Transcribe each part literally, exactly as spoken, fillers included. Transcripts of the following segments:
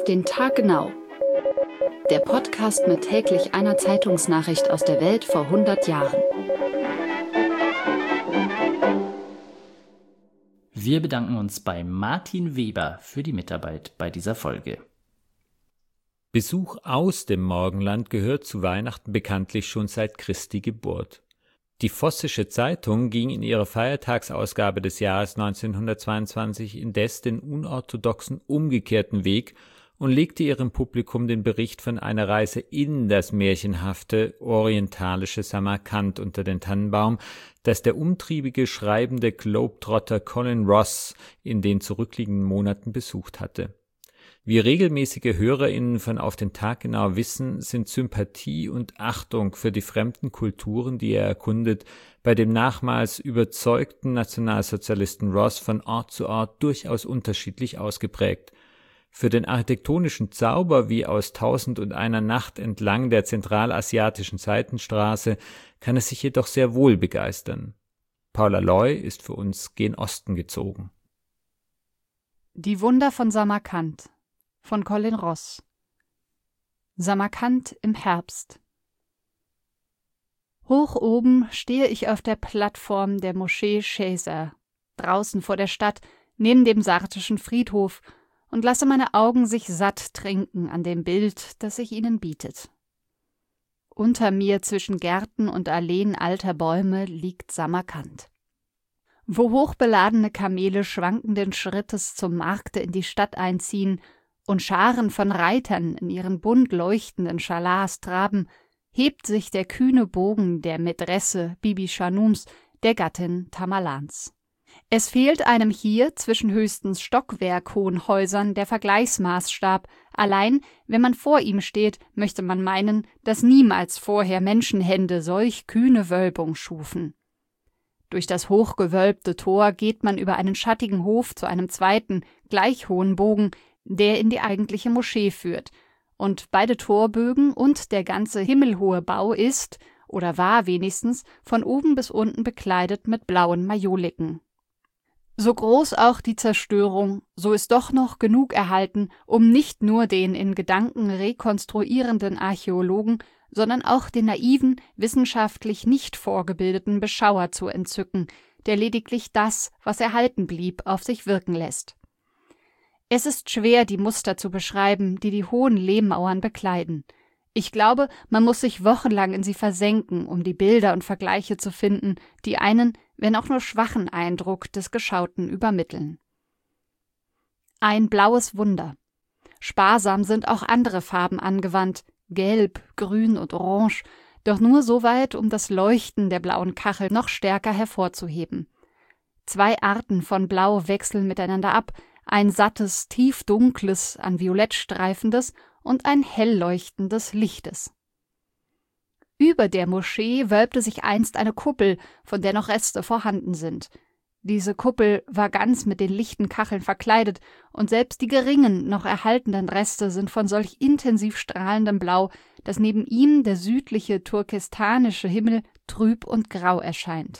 den Tag genau. Der Podcast mit täglich einer Zeitungsnachricht aus der Welt vor hundert Jahren. Wir bedanken uns bei Martin Weber für die Mitarbeit bei dieser Folge. Besuch aus dem Morgenland gehört zu Weihnachten bekanntlich schon seit Christi Geburt. Die Vossische Zeitung ging in ihrer Feiertagsausgabe des Jahres neunzehnhundertzweiundzwanzig indes den unorthodoxen umgekehrten Weg und legte ihrem Publikum den Bericht von einer Reise in das märchenhafte orientalische Samarkand unter den Tannenbaum, das der umtriebige, schreibende Globetrotter Colin Ross in den zurückliegenden Monaten besucht hatte. Wie regelmäßige HörerInnen von Auf den Tag genau wissen, sind Sympathie und Achtung für die fremden Kulturen, die er erkundet, bei dem nachmals überzeugten Nationalsozialisten Ross von Ort zu Ort durchaus unterschiedlich ausgeprägt. Für den architektonischen Zauber wie aus Tausend und einer Nacht entlang der zentralasiatischen Seitenstraße kann es sich jedoch sehr wohl begeistern. Paula Loy ist für uns gen Osten gezogen. Die Wunder von Samarkand von Colin Ross. Samarkand im Herbst. Hoch oben stehe ich auf der Plattform der Moschee Shazer, draußen vor der Stadt, neben dem sartischen Friedhof, und lasse meine Augen sich satt trinken an dem Bild, das sich ihnen bietet. Unter mir zwischen Gärten und Alleen alter Bäume liegt Samarkand. Wo hochbeladene Kamele schwankenden Schrittes zum Markte in die Stadt einziehen und Scharen von Reitern in ihren bunt leuchtenden Schalars traben, hebt sich der kühne Bogen der Mätresse Bibi Chanums, der Gattin Tamerlans. Es fehlt einem hier zwischen höchstens stockwerkhohen Häusern der Vergleichsmaßstab, allein, wenn man vor ihm steht, möchte man meinen, dass niemals vorher Menschenhände solch kühne Wölbung schufen. Durch das hochgewölbte Tor geht man über einen schattigen Hof zu einem zweiten, gleich hohen Bogen, der in die eigentliche Moschee führt, und beide Torbögen und der ganze himmelhohe Bau ist, oder war wenigstens, von oben bis unten bekleidet mit blauen Majoliken. So groß auch die Zerstörung, so ist doch noch genug erhalten, um nicht nur den in Gedanken rekonstruierenden Archäologen, sondern auch den naiven, wissenschaftlich nicht vorgebildeten Beschauer zu entzücken, der lediglich das, was erhalten blieb, auf sich wirken lässt. Es ist schwer, die Muster zu beschreiben, die die hohen Lehmmauern bekleiden. Ich glaube, man muss sich wochenlang in sie versenken, um die Bilder und Vergleiche zu finden, die einen, wenn auch nur schwachen Eindruck des Geschauten übermitteln. Ein blaues Wunder. Sparsam sind auch andere Farben angewandt, gelb, grün und orange, doch nur so weit, um das Leuchten der blauen Kachel noch stärker hervorzuheben. Zwei Arten von Blau wechseln miteinander ab, ein sattes, tiefdunkles, an Violett streifendes und ein hell leuchtendes Lichtes. Über der Moschee wölbte sich einst eine Kuppel, von der noch Reste vorhanden sind. Diese Kuppel war ganz mit den lichten Kacheln verkleidet, und selbst die geringen, noch erhaltenen Reste sind von solch intensiv strahlendem Blau, dass neben ihm der südliche turkestanische Himmel trüb und grau erscheint.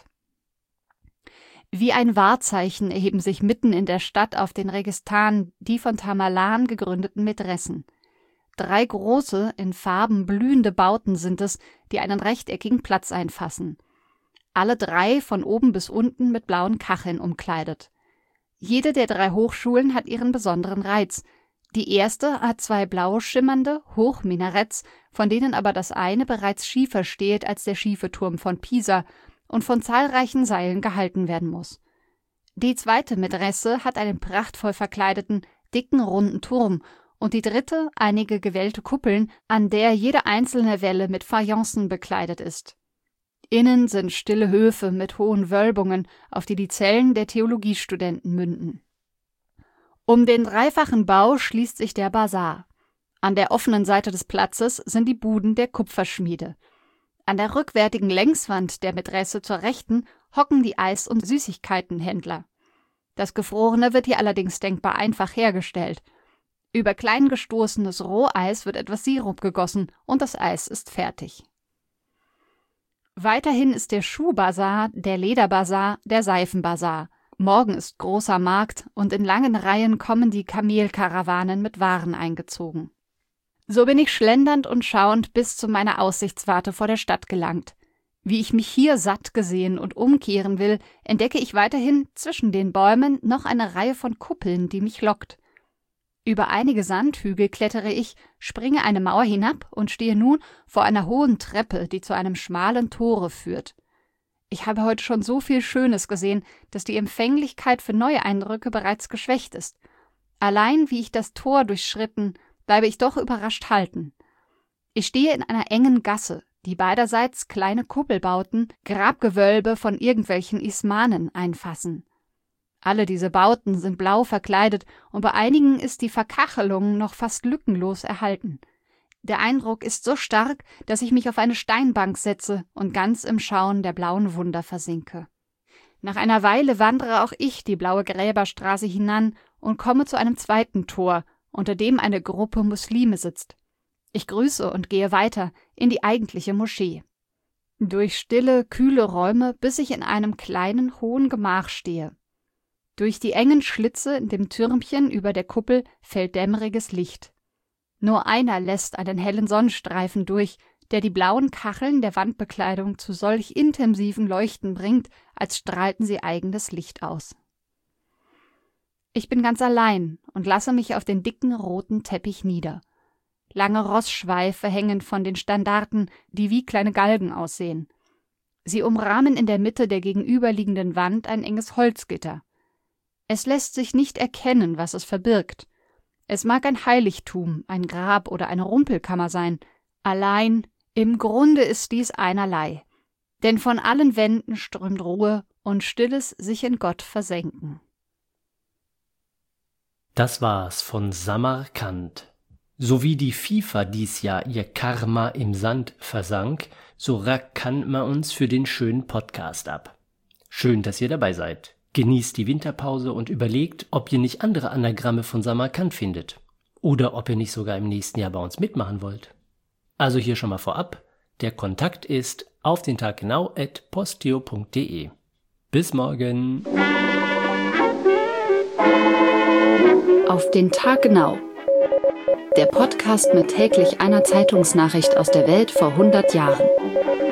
Wie ein Wahrzeichen erheben sich mitten in der Stadt auf den Registan die von Tamerlan gegründeten Mätressen. Drei große, in Farben blühende Bauten sind es, die einen rechteckigen Platz einfassen. Alle drei von oben bis unten mit blauen Kacheln umkleidet. Jede der drei Hochschulen hat ihren besonderen Reiz. Die erste hat zwei blau schimmernde Hochminaretts, von denen aber das eine bereits schiefer steht als der schiefe Turm von Pisa und von zahlreichen Seilen gehalten werden muss. Die zweite Mätresse hat einen prachtvoll verkleideten, dicken, runden Turm und die dritte einige gewellte Kuppeln, an der jede einzelne Welle mit Fayencen bekleidet ist. Innen sind stille Höfe mit hohen Wölbungen, auf die die Zellen der Theologiestudenten münden. Um den dreifachen Bau schließt sich der Basar. An der offenen Seite des Platzes sind die Buden der Kupferschmiede. An der rückwärtigen Längswand der Mätresse zur Rechten hocken die Eis- und Süßigkeitenhändler. Das Gefrorene wird hier allerdings denkbar einfach hergestellt. Über klein gestoßenes Roheis wird etwas Sirup gegossen und das Eis ist fertig. Weiterhin ist der Schuhbasar, der Lederbasar, der Seifenbasar Morgen ist großer Markt und in langen Reihen kommen die Kamelkarawanen mit Waren eingezogen. So bin ich schlendernd und schauend bis zu meiner Aussichtswarte vor der Stadt gelangt. Wie ich mich hier satt gesehen und umkehren will, entdecke ich weiterhin zwischen den Bäumen noch eine Reihe von Kuppeln, die mich lockt. Über einige Sandhügel klettere ich, springe eine Mauer hinab und stehe nun vor einer hohen Treppe, die zu einem schmalen Tore führt. Ich habe heute schon so viel Schönes gesehen, dass die Empfänglichkeit für neue Eindrücke bereits geschwächt ist. Allein wie ich das Tor durchschritten, bleibe ich doch überrascht halten. Ich stehe in einer engen Gasse, die beiderseits kleine Kuppelbauten, Grabgewölbe von irgendwelchen Ismanen einfassen. Alle diese Bauten sind blau verkleidet und bei einigen ist die Verkachelung noch fast lückenlos erhalten. Der Eindruck ist so stark, dass ich mich auf eine Steinbank setze und ganz im Schauen der blauen Wunder versinke. Nach einer Weile wandere auch ich die blaue Gräberstraße hinan und komme zu einem zweiten Tor, unter dem eine Gruppe Muslime sitzt. Ich grüße und gehe weiter in die eigentliche Moschee. Durch stille, kühle Räume, bis ich in einem kleinen, hohen Gemach stehe. Durch die engen Schlitze in dem Türmchen über der Kuppel fällt dämmeriges Licht. Nur einer lässt einen hellen Sonnenstreifen durch, der die blauen Kacheln der Wandbekleidung zu solch intensiven Leuchten bringt, als strahlten sie eigenes Licht aus. Ich bin ganz allein und lasse mich auf den dicken roten Teppich nieder. Lange Rossschweife hängen von den Standarten, die wie kleine Galgen aussehen. Sie umrahmen in der Mitte der gegenüberliegenden Wand ein enges Holzgitter. Es lässt sich nicht erkennen, was es verbirgt. Es mag ein Heiligtum, ein Grab oder eine Rumpelkammer sein. Allein, im Grunde ist dies einerlei. Denn von allen Wänden strömt Ruhe und stilles sich in Gott versenken. Das war's von Samarkand. So wie die FIFA dies Jahr ihr Karma im Sand versank, so rackern wir uns für den schönen Podcast ab. Schön, dass ihr dabei seid. Genießt die Winterpause und überlegt, ob ihr nicht andere Anagramme von Samarkand findet. Oder ob ihr nicht sogar im nächsten Jahr bei uns mitmachen wollt. Also hier schon mal vorab, der Kontakt ist auf den Tag genau at posteo punkt de. Bis morgen! Auf den Tag genau. Der Podcast mit täglich einer Zeitungsnachricht aus der Welt vor hundert Jahren.